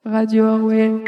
Radio Orwell.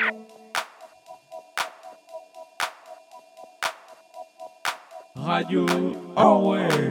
Radio Orwell.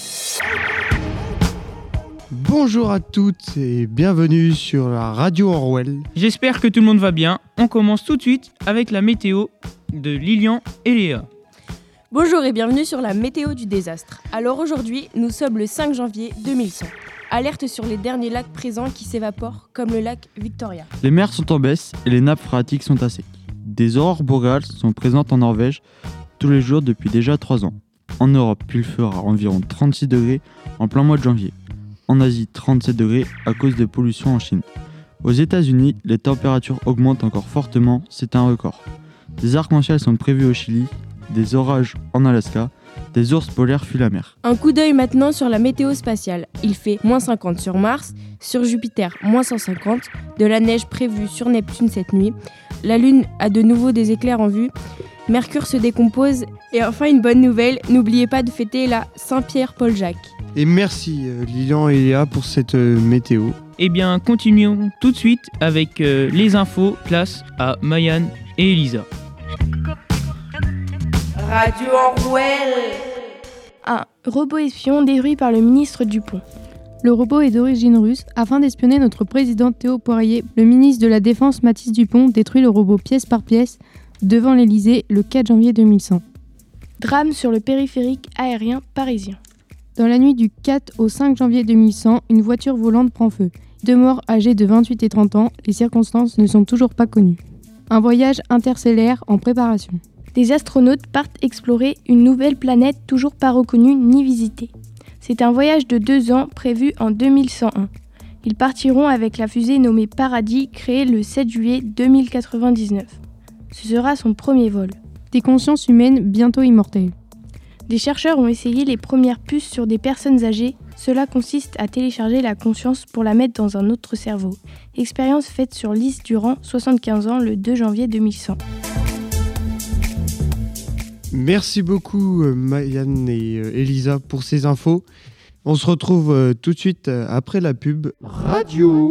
Bonjour à toutes et bienvenue sur la Radio Orwell. J'espère que tout le monde va bien. On commence tout de suite avec la météo de Lilian et Léa. Bonjour et bienvenue sur la météo du désastre. Alors aujourd'hui, nous sommes le 5 janvier 2100. Alerte sur les derniers lacs présents qui s'évaporent, comme le lac Victoria. Les mers sont en baisse et les nappes phréatiques sont à sec. Des aurores boréales sont présentes en Norvège tous les jours depuis déjà 3 ans. En Europe, il fera environ 36 degrés en plein mois de janvier. En Asie, 37 degrés à cause des pollutions en Chine. Aux États-Unis, les températures augmentent encore fortement, c'est un record. Des arcs-en-ciel sont prévus au Chili, des orages en Alaska, des ours polaires fuient la mer. Un coup d'œil maintenant sur la météo spatiale. Il fait -50 sur Mars, sur Jupiter -150, de la neige prévue sur Neptune cette nuit. La Lune a de nouveau des éclairs en vue. Mercure se décompose. Et enfin une bonne nouvelle, n'oubliez pas de fêter la Saint-Pierre-Paul-Jacques. Et merci Lilian et Léa pour cette météo. Eh bien, continuons tout de suite avec les infos. Place à Mayan et Elisa. Radio Orwell. Un robot espion détruit par le ministre Dupont. Le robot est d'origine russe. Afin d'espionner notre président Théo Poirier, le ministre de la Défense Mathis Dupont détruit le robot pièce par pièce devant l'Elysée le 4 janvier 2100. Drame sur le périphérique aérien parisien. Dans la nuit du 4 au 5 janvier 2100, une voiture volante prend feu. 2 morts âgés de 28 et 30 ans, les circonstances ne sont toujours pas connues. Un voyage interstellaire en préparation. Des astronautes partent explorer une nouvelle planète toujours pas reconnue ni visitée. C'est un voyage de 2 ans prévu en 2101. Ils partiront avec la fusée nommée Paradis, créée le 7 juillet 2099. Ce sera son premier vol. Des consciences humaines bientôt immortelles. Des chercheurs ont essayé les premières puces sur des personnes âgées. Cela consiste à télécharger la conscience pour la mettre dans un autre cerveau. Expérience faite sur Lise Durand, 75 ans, le 2 janvier 2100. Merci beaucoup Mayan et Elisa pour ces infos. On se retrouve tout de suite après la pub. Radio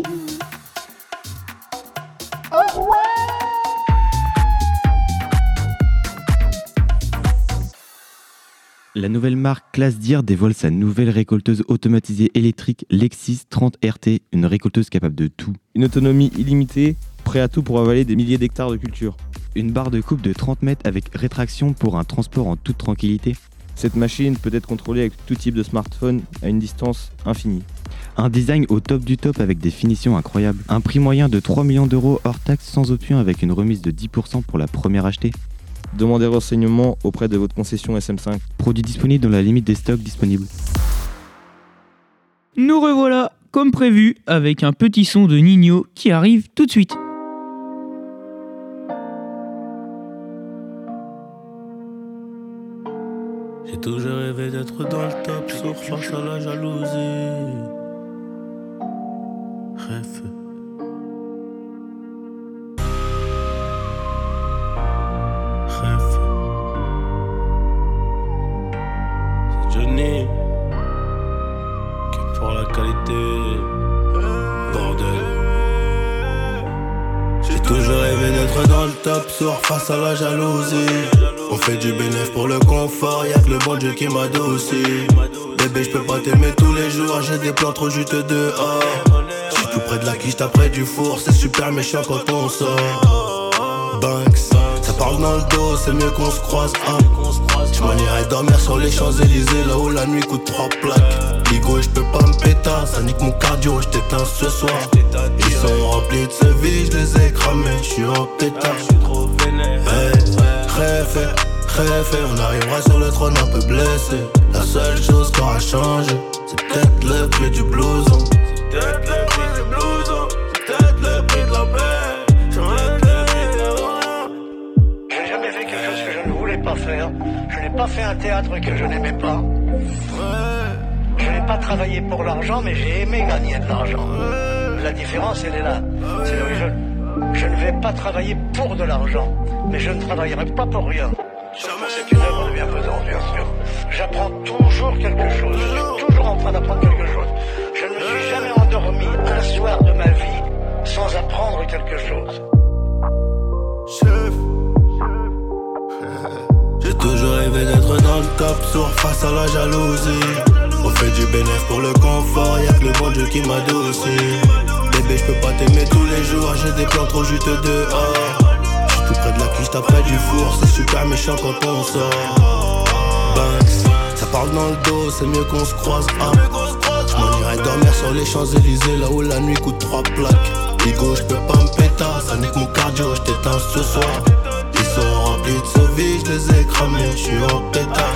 La nouvelle marque Classe Deere dévoile sa nouvelle récolteuse automatisée électrique Lexis 30 RT, une récolteuse capable de tout. Une autonomie illimitée, prêt à tout pour avaler des milliers d'hectares de culture. Une barre de coupe de 30 mètres avec rétraction pour un transport en toute tranquillité. Cette machine peut être contrôlée avec tout type de smartphone à une distance infinie. Un design au top du top avec des finitions incroyables. Un prix moyen de 3 millions d'euros hors taxe sans option avec une remise de 10% pour la première achetée. Demandez renseignements auprès de votre concession SM5. Produit disponible dans la limite des stocks disponibles. Nous revoilà comme prévu avec un petit son de Nino qui arrive tout de suite. J'ai toujours rêvé d'être dans le top, sauf face à la jalousie. Rêve. Rêve. C'est Johnny qui pour la qualité. Bordel. J'ai toujours rêvé d'être dans le top, sauf face à la jalousie. On fait du bénéf pour le confort, y'a que le bon Dieu qui m'adoucit. Bébé, j'peux pas t'aimer tous les jours, j'ai des plans trop juteux dehors. J'suis tout près de la quiche, t'as près du four, c'est super méchant quand on sort. Banks, ça parle dans le dos, c'est mieux qu'on se croise. J'm'en dormir sur les Champs-Élysées, là où la nuit coûte 3 plaques. Ligo, j'peux pas me péter, ça nique mon cardio, j't'éteins ce soir. Ils sont remplis de ce vie, j'les ai cramés, j'suis en pétard. Rêve, on arrivera sur le trône un peu blessé. La seule chose qui aura changé, c'est peut-être le prix du blouson. C'est peut-être le prix du blouson, c'est peut-être le prix de la paix. J'enlève le prix de la roi. Je n'ai jamais fait quelque chose que je ne voulais pas faire. Je n'ai pas fait un théâtre que je n'aimais pas. Je n'ai pas travaillé pour l'argent, mais j'ai aimé gagner de l'argent. La différence, elle est là. C'est là où je ne vais pas travailler pour de l'argent, mais je ne travaillerai pas pour rien. C'est une œuvre de bienfaisance, bien sûr. J'apprends toujours quelque chose. Je suis toujours en train d'apprendre quelque chose. Je ne me suis jamais endormi un soir de ma vie sans apprendre quelque chose. Chef. J'ai toujours rêvé d'être dans le top, sourd face à la jalousie. On fait du bénéfice pour le confort, y'a que le bon Dieu qui m'a douci. Bébé, je peux pas t'aimer tous les jours, j'ai des plans trop juteux dehors. J'suis tout près de la cuisse, t'as près du four, c'est super méchant quand on sort. Banks, ça parle dans le dos, c'est mieux qu'on se croise. J'm'en irai dormir sur les Champs-Élysées, là où la nuit coûte 3 plaques. Bigo, j'peux pas me péter, ça n'est que mon cardio, j't'éteins ce soir. Ils sont remplis de sauvis, j'les ai cramés, j'suis en pétard.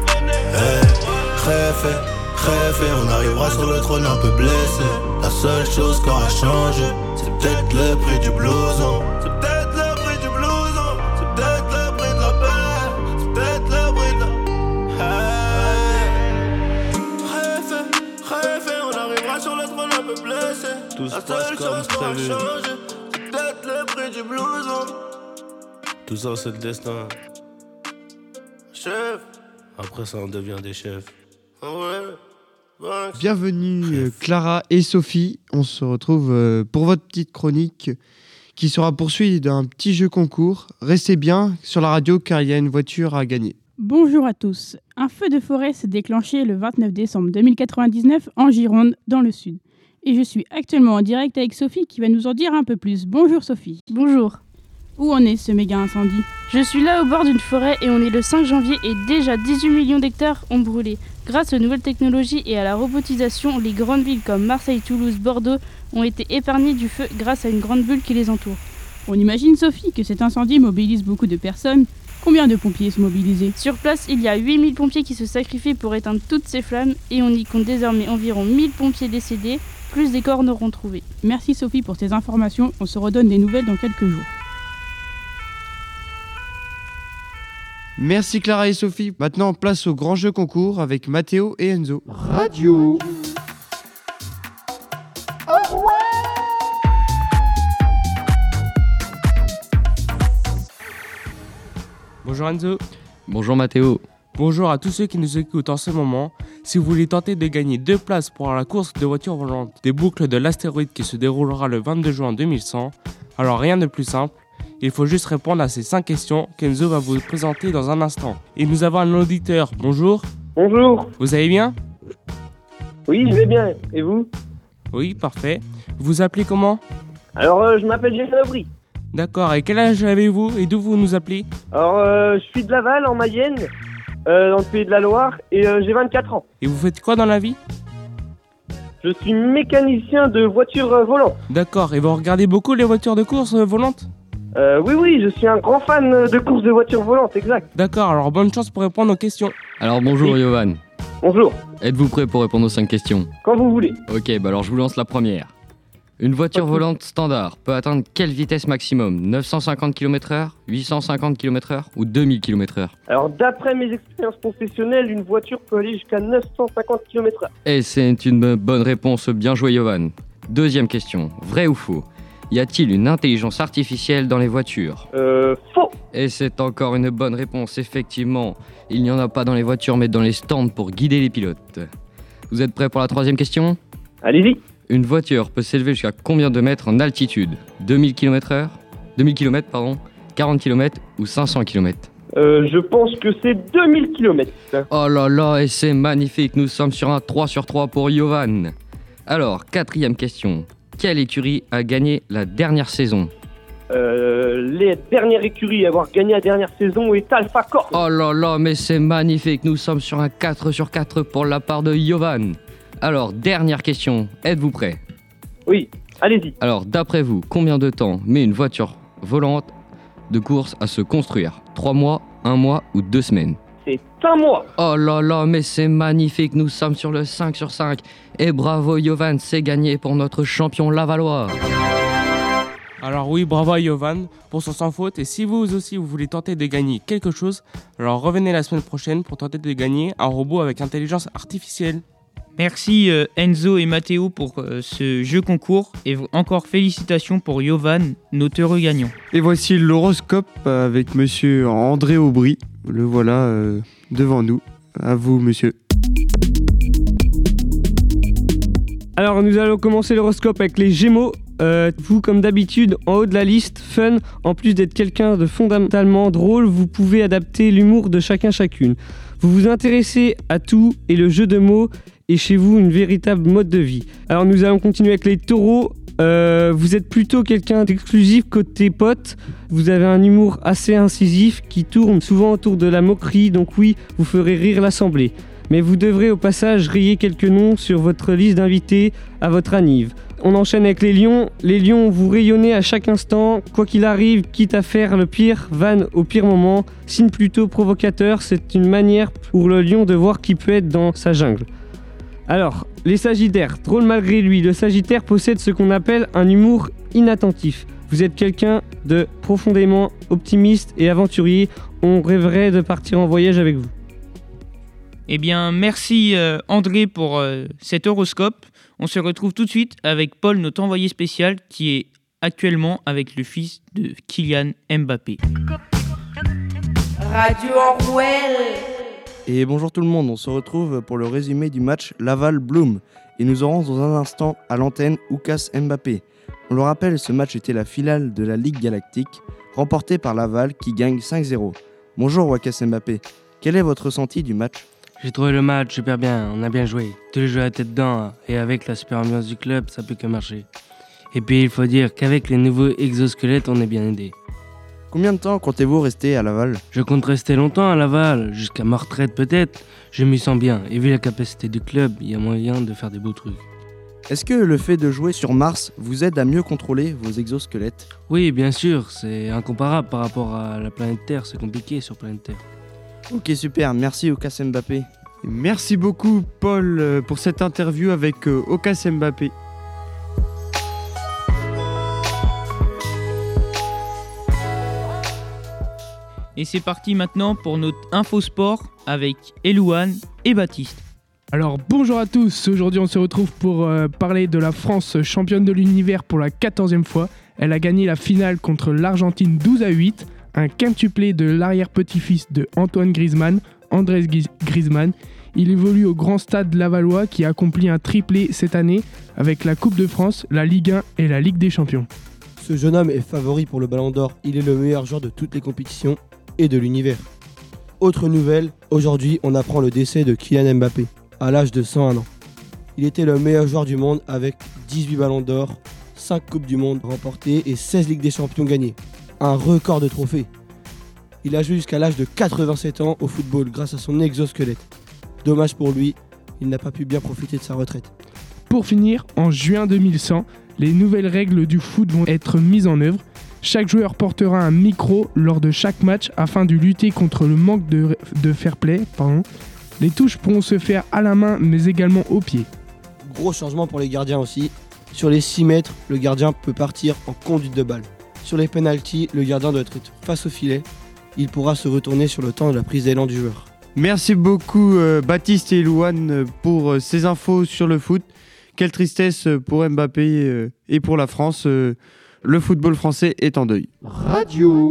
Rêve, on arrivera sur le trône un peu blessé. La seule chose qui aura changé, c'est peut-être le prix du blouson. C'est peut-être le prix du blouson. C'est peut-être le prix de la paix. C'est peut-être le prix de la... Rêve, on arrivera sur le trône un peu blessé. Tout se passe comme prévu. C'est peut-être le prix du blouson. Tout ça c'est le destin. Chef, après ça on devient des chefs. Bienvenue Clara et Sophie, on se retrouve pour votre petite chronique qui sera poursuivie d'un petit jeu concours. Restez bien sur la radio car il y a une voiture à gagner. Bonjour à tous. Un feu de forêt s'est déclenché le 29 décembre 2099 en Gironde, dans le sud. Et je suis actuellement en direct avec Sophie qui va nous en dire un peu plus. Bonjour Sophie. Bonjour. Où en est ce méga incendie ? Je suis là au bord d'une forêt et on est le 5 janvier et déjà 18 millions d'hectares ont brûlé. Grâce aux nouvelles technologies et à la robotisation, les grandes villes comme Marseille, Toulouse, Bordeaux ont été épargnées du feu grâce à une grande bulle qui les entoure. On imagine Sophie que cet incendie mobilise beaucoup de personnes. Combien de pompiers sont mobilisés ? Sur place, il y a 8000 pompiers qui se sacrifient pour éteindre toutes ces flammes et on y compte désormais environ 1000 pompiers décédés, plus des corps n'auront trouvé. Merci Sophie pour ces informations, on se redonne des nouvelles dans quelques jours. Merci Clara et Sophie. Maintenant, place au grand jeu concours avec Mathéo et Enzo. Radio. Bonjour Enzo. Bonjour Mathéo. Bonjour à tous ceux qui nous écoutent en ce moment. Si vous voulez tenter de gagner 2 places pour la course de voitures volantes des boucles de l'astéroïde qui se déroulera le 22 juin 2100, alors rien de plus simple. Il faut juste répondre à ces 5 questions qu'Enzo va vous présenter dans un instant. Et nous avons un auditeur. Bonjour. Bonjour. Vous allez bien ? Oui, je vais bien. Et vous ? Oui, parfait. Vous vous appelez comment ? Alors, je m'appelle Jérémy Aubry. D'accord. Et quel âge avez-vous et d'où vous nous appelez ? Alors, je suis de Laval, en Mayenne, dans le pays de la Loire, et j'ai 24 ans. Et vous faites quoi dans la vie ? Je suis mécanicien de voitures volantes. D'accord. Et vous regardez beaucoup les voitures de course volantes ? Oui, je suis un grand fan de courses de voitures volantes, exact. D'accord, alors bonne chance pour répondre aux questions. Alors bonjour Oui. Yovan. Bonjour. Êtes-vous prêt pour répondre aux 5 questions ? Quand vous voulez. Ok, alors je vous lance la première. Une voiture volante standard peut atteindre quelle vitesse maximum ? 950 km/h, 850 km/h ou 2000 km/h ? Alors, d'après mes expériences professionnelles, une voiture peut aller jusqu'à 950 km/h. Et c'est une bonne réponse, bien joué Yovan. Deuxième question, vrai ou faux ? Y a-t-il une intelligence artificielle dans les voitures ? Faux. Et c'est encore une bonne réponse, effectivement. Il n'y en a pas dans les voitures, mais dans les stands pour guider les pilotes. Vous êtes prêts pour la troisième question ? Allez-y. Une voiture peut s'élever jusqu'à combien de mètres en altitude ? 2000 km/h ? 2000 km, pardon, 40 km ou 500 km ? Je pense que c'est 2000 km. Oh là là, et c'est magnifique, nous sommes sur un 3 sur 3 pour Yovan. Alors, quatrième question. Quelle écurie a gagné la dernière saison ? Les dernières écuries à avoir gagné la dernière saison est Alpha Corp. Oh là là, mais c'est magnifique, nous sommes sur un 4 sur 4 pour la part de Yovan. Alors, dernière question, êtes-vous prêts ? Oui, allez-y. Alors, d'après vous, combien de temps met une voiture volante de course à se construire ? 3 mois, 1 mois ou 2 semaines ? C'est 1 mois. Oh là là, mais c'est magnifique, nous sommes sur le 5 sur 5. Et bravo Yovan, c'est gagné pour notre champion lavallois. Alors oui, bravo à Yovan pour son sans faute. Et si vous aussi vous voulez tenter de gagner quelque chose, alors revenez la semaine prochaine pour tenter de gagner un robot avec intelligence artificielle. Merci Enzo et Mathéo pour ce jeu concours et encore félicitations pour Yovan, notre heureux gagnant. Et voici l'horoscope avec monsieur André Aubry. Le voilà devant nous. À vous monsieur. Alors nous allons commencer l'horoscope avec les Gémeaux. Vous, comme d'habitude, en haut de la liste, fun. En plus d'être quelqu'un de fondamentalement drôle, vous pouvez adapter l'humour de chacune. Vous vous intéressez à tout et le jeu de mots est chez vous une véritable mode de vie. Alors nous allons continuer avec les Taureaux. Vous êtes plutôt quelqu'un d'exclusif côté potes. Vous avez un humour assez incisif qui tourne souvent autour de la moquerie, donc oui, vous ferez rire l'assemblée. Mais vous devrez au passage rayer quelques noms sur votre liste d'invités à votre anniv. On enchaîne avec les Lions. Les Lions, vous rayonnez à chaque instant, quoi qu'il arrive, quitte à faire le pire, vanne au pire moment. Signe plutôt provocateur, c'est une manière pour le lion de voir qui peut être dans sa jungle. Alors, les Sagittaires, drôle malgré lui, le Sagittaire possède ce qu'on appelle un humour inattentif. Vous êtes quelqu'un de profondément optimiste et aventurier. On rêverait de partir en voyage avec vous. Eh bien, merci André pour cet horoscope. On se retrouve tout de suite avec Paul, notre envoyé spécial, qui est actuellement avec le fils de Kylian Mbappé. Radio Orwell. Et bonjour tout le monde, on se retrouve pour le résumé du match Laval-Bloom. Et nous aurons dans un instant à l'antenne Oukas Mbappé. On le rappelle, ce match était la finale de la Ligue Galactique, remportée par Laval qui gagne 5-0. Bonjour Oukas Mbappé, quel est votre ressenti du match ? J'ai trouvé le match super bien, on a bien joué. Tous les joueurs étaient dedans et avec la super ambiance du club, ça peut que marcher. Et puis il faut dire qu'avec les nouveaux exosquelettes, on est bien aidé. Combien de temps comptez-vous rester à Laval ? Je compte rester longtemps à Laval, jusqu'à ma retraite peut-être. Je m'y sens bien et vu la capacité du club, il y a moyen de faire des beaux trucs. Est-ce que le fait de jouer sur Mars vous aide à mieux contrôler vos exosquelettes ? Oui, bien sûr, c'est incomparable par rapport à la planète Terre, c'est compliqué sur planète Terre. Ok, super, merci Oukas Mbappé. Merci beaucoup Paul pour cette interview avec Oukas Mbappé. Et c'est parti maintenant pour notre infosport avec Elouane et Baptiste. Alors bonjour à tous, aujourd'hui on se retrouve pour parler de la France championne de l'univers pour la 14e fois. Elle a gagné la finale contre l'Argentine 12-8, un quintuplé de l'arrière-petit-fils de Antoine Griezmann, Andrés Griezmann. Il évolue au Grand Stade Lavallois qui a accompli un triplé cette année avec la Coupe de France, la Ligue 1 et la Ligue des Champions. Ce jeune homme est favori pour le Ballon d'Or, il est le meilleur joueur de toutes les compétitions et de l'univers. Autre nouvelle, aujourd'hui on apprend le décès de Kylian Mbappé, à l'âge de 101 ans. Il était le meilleur joueur du monde avec 18 Ballons d'Or, 5 Coupes du Monde remportées et 16 Ligues des Champions gagnées. Un record de trophées. Il a joué jusqu'à l'âge de 87 ans au football grâce à son exosquelette. Dommage pour lui, il n'a pas pu bien profiter de sa retraite. Pour finir, en juin 2100, les nouvelles règles du foot vont être mises en œuvre. Chaque joueur portera un micro lors de chaque match afin de lutter contre le manque de fair play. Les touches pourront se faire à la main mais également au pied. Gros changement pour les gardiens aussi. Sur les 6 mètres, le gardien peut partir en conduite de balle. Sur les pénaltys, le gardien doit être face au filet. Il pourra se retourner sur le temps de la prise d'élan du joueur. Merci beaucoup Baptiste et Louane pour ces infos sur le foot. Quelle tristesse pour Mbappé et pour la France. Le football français est en deuil. Radio.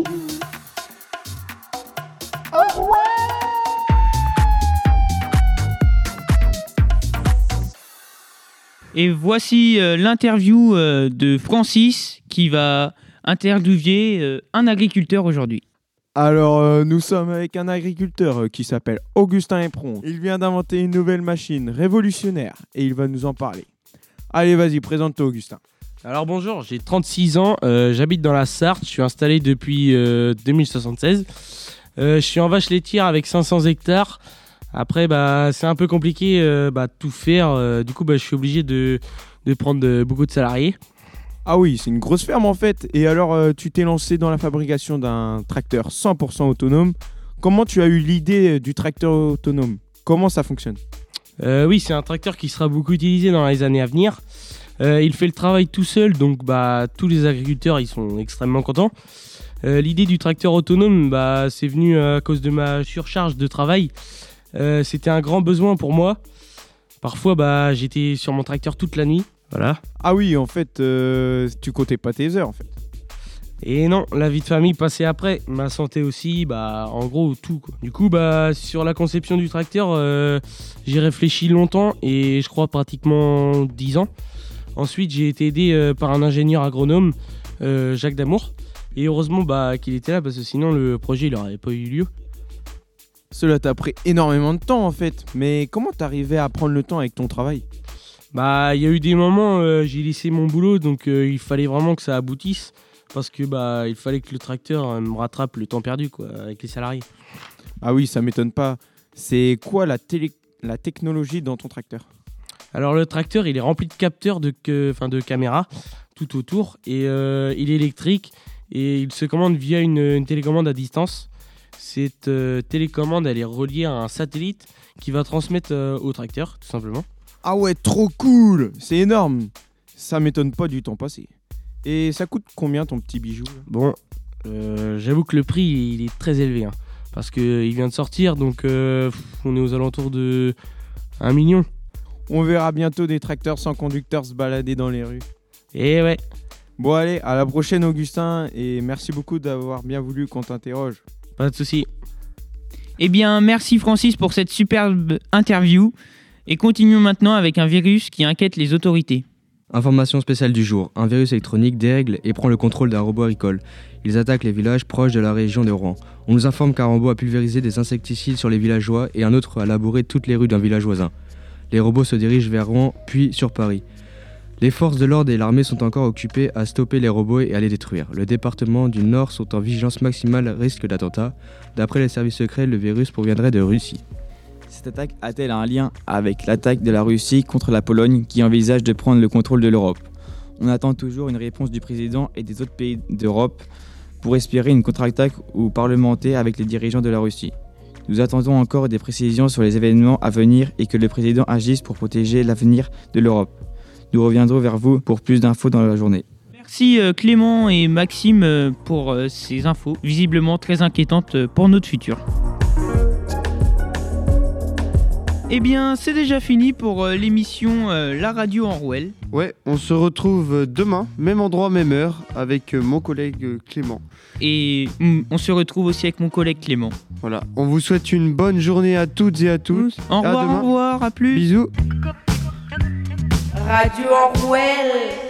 Et voici l'interview de Francis qui va interviewer un agriculteur aujourd'hui. Alors, nous sommes avec un agriculteur qui s'appelle Augustin Éperon. Il vient d'inventer une nouvelle machine révolutionnaire et il va nous en parler. Allez, vas-y, présente-toi, Augustin. Alors bonjour, j'ai 36 ans, j'habite dans la Sarthe, je suis installé depuis 2076. Je suis en vache laitière avec 500 hectares. Après, c'est un peu compliqué de tout faire. Du coup, je suis obligé de prendre beaucoup de salariés. Ah oui, c'est une grosse ferme en fait. Et alors, tu t'es lancé dans la fabrication d'un tracteur 100% autonome. Comment tu as eu l'idée du tracteur autonome ? Comment ça fonctionne ? Oui, c'est un tracteur qui sera beaucoup utilisé dans les années à venir. Il fait le travail tout seul, donc tous les agriculteurs ils sont extrêmement contents. L'idée du tracteur autonome, c'est venu à cause de ma surcharge de travail. C'était un grand besoin pour moi. Parfois, j'étais sur mon tracteur toute la nuit. Voilà. Ah oui, en fait, tu comptais pas tes heures en fait. Et non, la vie de famille passait après, ma santé aussi, en gros tout quoi. Du coup sur la conception du tracteur, j'ai réfléchi longtemps et je crois pratiquement 10 ans. Ensuite j'ai été aidé par un ingénieur agronome, Jacques Damour. Et heureusement qu'il était là parce que sinon le projet il n'aurait pas eu lieu. Cela t'a pris énormément de temps en fait, mais comment t'arrivais à prendre le temps avec ton travail ? Il y a eu des moments, j'ai laissé mon boulot, donc il fallait vraiment que ça aboutisse. Parce que il fallait que le tracteur me rattrape le temps perdu quoi, avec les salariés. Ah oui, ça m'étonne pas. C'est quoi la technologie dans ton tracteur ? Alors le tracteur, il est rempli de capteurs de caméras tout autour et il est électrique et il se commande via une télécommande à distance. Cette télécommande, elle est reliée à un satellite qui va transmettre au tracteur, tout simplement. Ah ouais, trop cool ! C'est énorme. Ça m'étonne pas du temps passé. Et ça coûte combien ton petit bijou ? Bon, j'avoue que le prix il est très élevé parce qu'il vient de sortir, donc on est aux alentours de 1 million. On verra bientôt des tracteurs sans conducteur se balader dans les rues. Et ouais. Bon allez, à la prochaine Augustin, et merci beaucoup d'avoir bien voulu qu'on t'interroge. Pas de souci. Eh bien, merci Francis pour cette superbe interview. Et continuons maintenant avec un virus qui inquiète les autorités. Information spéciale du jour. Un virus électronique dérègle et prend le contrôle d'un robot agricole. Ils attaquent les villages proches de la région de Rouen. On nous informe qu'un robot a pulvérisé des insecticides sur les villageois et un autre a labouré toutes les rues d'un village voisin. Les robots se dirigent vers Rouen, puis sur Paris. Les forces de l'ordre et l'armée sont encore occupées à stopper les robots et à les détruire. Le département du Nord sont en vigilance maximale risque d'attentat. D'après les services secrets, le virus proviendrait de Russie. Cette attaque a-t-elle un lien avec l'attaque de la Russie contre la Pologne qui envisage de prendre le contrôle de l'Europe ? On attend toujours une réponse du président et des autres pays d'Europe pour espérer une contre-attaque ou parlementer avec les dirigeants de la Russie. Nous attendons encore des précisions sur les événements à venir et que le président agisse pour protéger l'avenir de l'Europe. Nous reviendrons vers vous pour plus d'infos dans la journée. Merci Clément et Maxime pour ces infos visiblement très inquiétantes pour notre futur. Eh bien, c'est déjà fini pour l'émission La Radio en Rouelle. Ouais, on se retrouve demain, même endroit, même heure, avec mon collègue Clément. Et on se retrouve aussi avec mon collègue Clément. Voilà, on vous souhaite une bonne journée à toutes et à tous. Au revoir, à plus. Bisous. Radio en Rouelle.